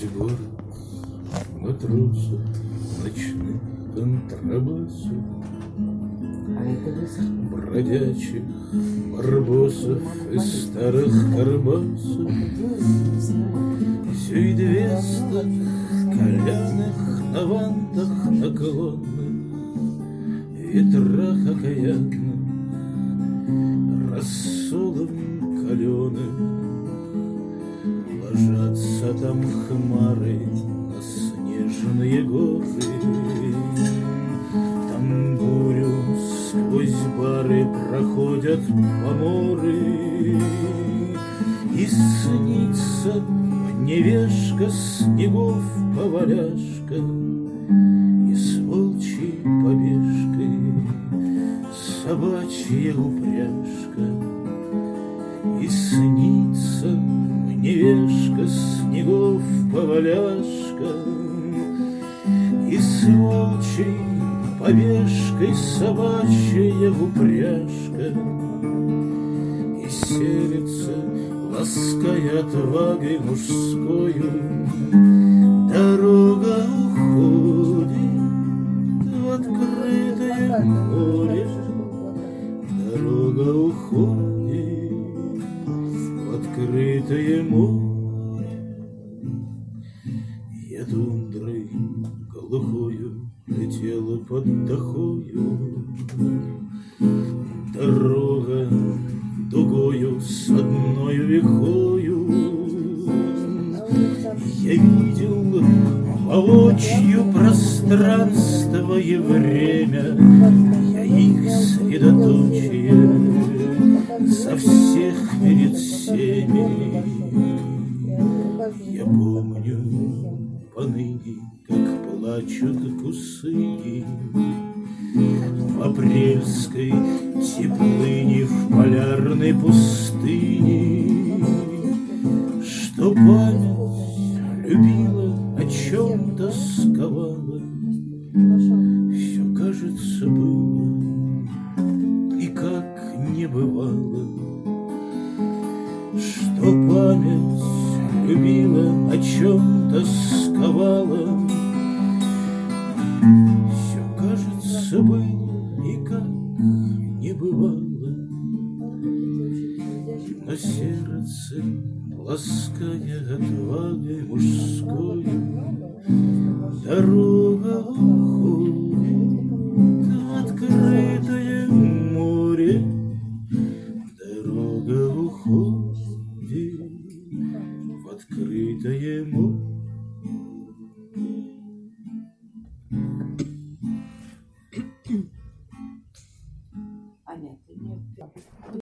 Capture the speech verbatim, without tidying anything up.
Весь город матросов, ночных контрабасов, бродячих барбосов и старых карбасов, сюидвесток, коляных на вантах наклонных, ветрах окаянных, рассолом каленым. Ложатся там хмары на снежные горы, там бурю сквозь бары проходят поморы, и снится невешка снегов поваляшка, и с волчьей побежкой собачья упряжка, и снится невешка снегов поваляшка, и с волчьей побежкой собачья упряжка, и сердце, лаская отвагой мужскою, дорога уходит в открытое море, дорога уходит в открытое море. Я тундрой глухою летела под дохою, дорога дугою с одною вехою. Я видел воочию пространство и время, я их средоточие со всех перед всеми. Я помню поныне, как плачут гусыни в апрельской теплыни, в полярной пустыне, что память любила, о чем тосковала, все, кажется, было и как не бывало, что память любила, о чем тосковала, все, кажется, было и как не бывало. Но сердце, лаская отвагой мужской, дорога уходит в открытое море, дорога уходит в открытое море.